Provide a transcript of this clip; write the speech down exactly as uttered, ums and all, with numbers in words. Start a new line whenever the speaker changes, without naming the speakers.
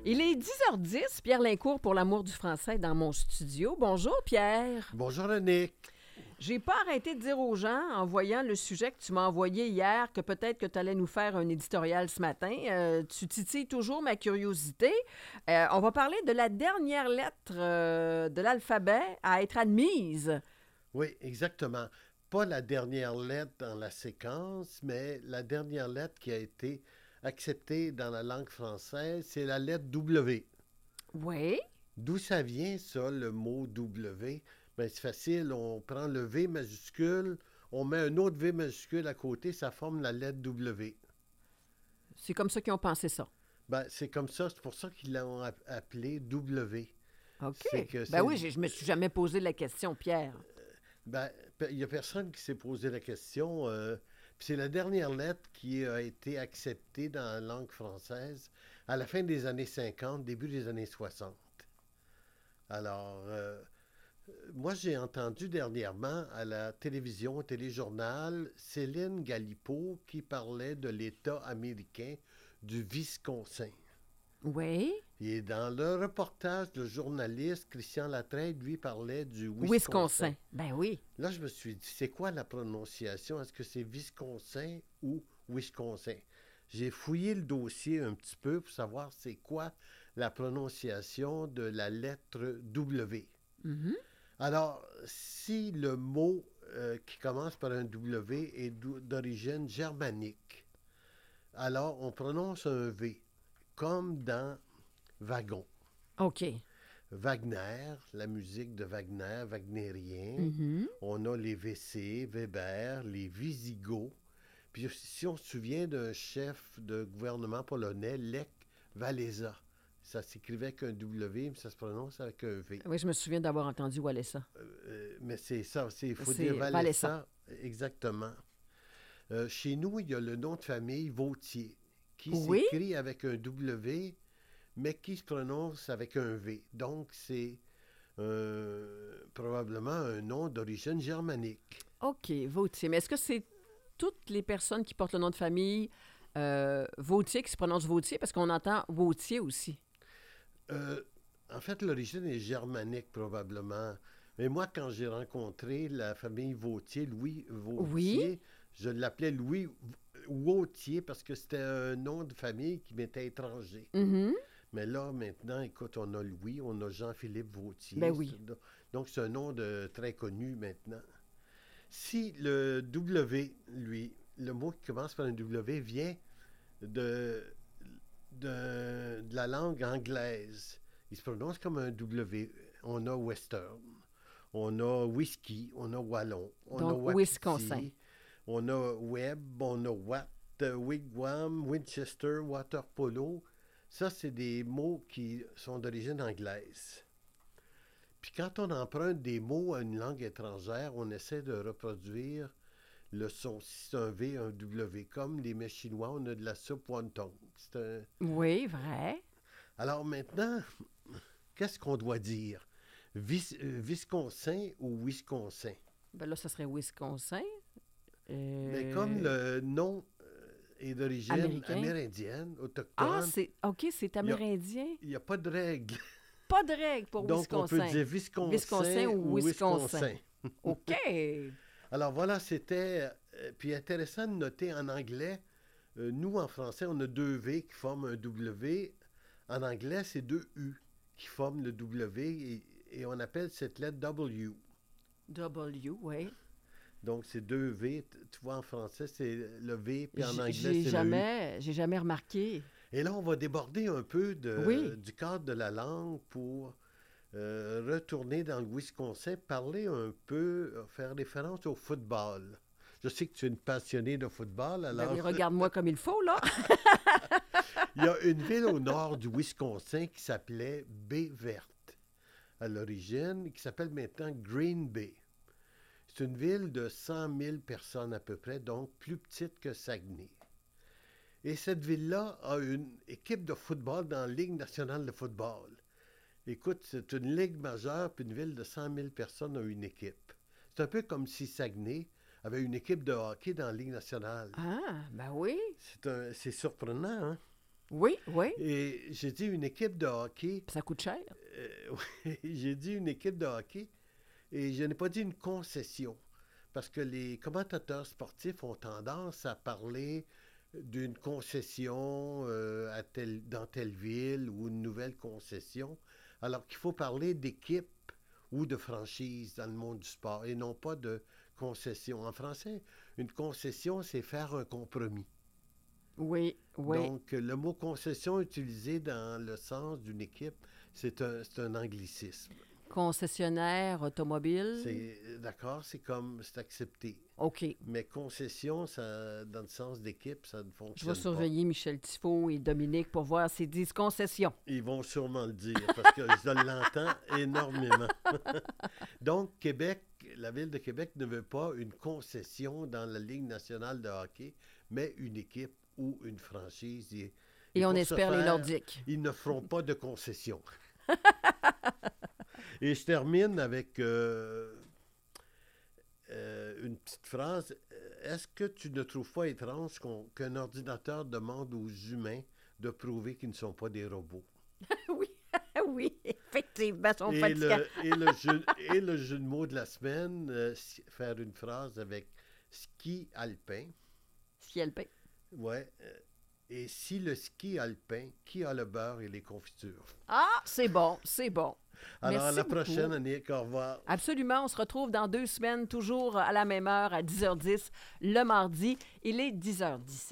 Il est dix heures dix, Pierre Lincourt pour l'amour du français dans mon studio. Bonjour Pierre.
Bonjour Annick.
J'ai pas arrêté de dire aux gens, en voyant le sujet que tu m'as envoyé hier, que peut-être que tu allais nous faire un éditorial ce matin. Euh, tu titilles toujours ma curiosité. Euh, on va parler de la dernière lettre euh, de l'alphabet à être admise.
Oui, exactement. Pas la dernière lettre dans la séquence, mais la dernière lettre qui a été acceptée dans la langue française, c'est la lettre W.
Oui.
D'où ça vient, ça, le mot W? Bien, c'est facile, on prend le V majuscule, on met un autre V majuscule à côté, ça forme la lettre W.
C'est comme ça qu'ils ont pensé ça.
Ben, c'est comme ça, c'est pour ça qu'ils l'ont ap- appelé W.
OK.
C'est que
Ben
c'est-
oui, je je me suis jamais posé la question, Pierre.
Ben, il n'y a personne qui s'est posé la question. euh, puis c'est la dernière lettre qui a été acceptée dans la langue française à la fin des années cinquante, début des années soixante. Alors, euh, moi, j'ai entendu dernièrement à la télévision, au téléjournal, Céline Galipeau qui parlait de l'État américain du Wisconsin.
Oui.
Et dans le reportage, le journaliste Christian Latrade, lui, parlait du Wisconsin.
Wisconsin. Ben oui.
Là, je me suis dit, c'est quoi la prononciation? Est-ce que c'est Wisconsin ou Wisconsin? J'ai fouillé le dossier un petit peu pour savoir c'est quoi la prononciation de la lettre W.
Mhm.
Alors, si le mot euh, qui commence par un W est d'o- d'origine germanique, alors on prononce un V, comme dans wagon.
OK.
Wagner, la musique de Wagner, wagnérien.
Mhm.
On a les V C, Weber, les Visigoths. Puis si on se souvient d'un chef de gouvernement polonais, Lech Walesa, ça s'écrivait avec un W, mais ça se prononce avec un V.
Oui, je me souviens d'avoir entendu Walesa.
Euh, mais c'est ça, il faut
C'est
dire Walesa.
Walesa.
Exactement. Euh, chez nous, il y a le nom de famille Vautier, qui
Oui?
s'écrit avec un W, mais qui se prononce avec un V. Donc, c'est euh, probablement un nom d'origine germanique.
OK, Vautier. Mais est-ce que c'est toutes les personnes qui portent le nom de famille euh, Vautier qui se prononcent Vautier? Parce qu'on entend Vautier aussi.
Euh, en fait, l'origine est germanique, probablement. Mais moi, quand j'ai rencontré la famille Vautier, Louis Vautier, je l'appelais Louis Vautier parce que c'était un nom de famille qui m'était étranger.
Mhm.
Mais là, maintenant, écoute, on a Louis, on a Jean-Philippe Vautier.
Ben oui.
C'est- Donc, c'est un nom de, très connu maintenant. Si le W, lui, le mot qui commence par un W vient de, de, de la langue anglaise, il se prononce comme un W. On a Western, on a Whisky, on a Wallon, on
Donc,
a Wapiti,
Wisconsin.
on a Webb, on a Watt, euh, Wigwam, Winchester, Water Polo. Ça, c'est des mots qui sont d'origine anglaise. Puis quand on emprunte des mots à une langue étrangère, on essaie de reproduire le son. Si c'est un V, un W. Comme les mets chinois, on a de la soupe wonton. C'est un...
Oui, vrai.
Alors maintenant, qu'est-ce qu'on doit dire? Vis- euh, Visconsin ou Wisconsin?
Ben là, ça serait Wisconsin. Euh,
Mais comme le nom euh, est d'origine
Américain.
amérindienne,
Ah,
autochtone,
c'est OK, c'est amérindien.
il n'y a pas de règle.
Pas de règle pour
Donc, on
Wisconsin.
peut dire Visconsin,
Visconsin ou
ou
Wisconsin.
Wisconsin.
OK.
Alors voilà, c'était... euh, puis intéressant de noter en anglais, euh, nous en français, on a deux V qui forment un W. En anglais, c'est deux U qui forment le W et, et on appelle cette lettre W.
W, oui.
Donc c'est deux V. T- Tu vois, en français, c'est le V, puis en
J-
anglais,
J'ai
c'est
jamais, j'ai jamais remarqué.
le U. Et là, on va déborder un peu de,
Oui.
du cadre de la langue pour euh, retourner dans le Wisconsin, parler un peu, euh, faire référence au football. Je sais que tu es une passionnée de football,
Ben
alors...
oui, regarde-moi comme il faut, là.
Il y a une ville au nord du Wisconsin qui s'appelait Baie Verte à l'origine, qui s'appelle maintenant Green Bay. C'est une ville de cent mille personnes à peu près, donc plus petite que Saguenay. Et cette ville-là a une équipe de football dans la Ligue nationale de football. Écoute, c'est une ligue majeure, puis une ville de cent mille personnes a une équipe. C'est un peu comme si Saguenay avait une équipe de hockey dans la Ligue nationale.
Ah, ben oui.
C'est un- c'est surprenant, hein?
Oui, oui.
Et j'ai dit une équipe de hockey.
Ça coûte cher.
Euh, oui, j'ai dit une équipe de hockey et je n'ai pas dit une concession. Parce que les commentateurs sportifs ont tendance à parler d'une concession euh, à tel, dans telle ville ou une nouvelle concession, alors qu'il faut parler d'équipe ou de franchise dans le monde du sport et non pas de concession. En français, une concession, c'est faire un compromis.
Oui, oui.
Donc, le mot concession utilisé dans le sens d'une équipe, c'est un, c'est un anglicisme.
Concessionnaire automobile.
C'est, d'accord, c'est comme, c'est accepté.
OK.
Mais concession, ça, dans le sens d'équipe, ça ne
Je
fonctionne
vais surveiller Michel Tifo et Dominique pour voir s'ils disent concession.
pas. Ils vont sûrement le dire parce que je l'entends énormément. Donc, Québec, la Ville de Québec ne veut pas une concession dans la Ligue nationale de hockey, mais une équipe ou une franchise. Et,
Et,
et
on
pour ce
espère les
faire,
Nordiques.
Ils ne feront pas de concession. Et je termine avec euh, euh, une petite phrase. Est-ce que tu ne trouves pas étrange qu'on, qu'un ordinateur demande aux humains de prouver qu'ils ne sont pas des robots?
Oui, oui, effectivement, ils sont
Et
fatigants.
le, et, le jeu, et le jeu de mots de la semaine, euh, si- faire une phrase avec ski alpin.
Ski alpin.
Ouais. euh, Et si le ski alpin, qui a le beurre et les confitures?
Ah, c'est bon, c'est bon.
Alors,
Merci
à la
beaucoup.
prochaine, Annick. Au revoir.
Absolument, on se retrouve dans deux semaines, toujours à la même heure, à dix heures dix, le mardi. Il est dix heures dix-sept.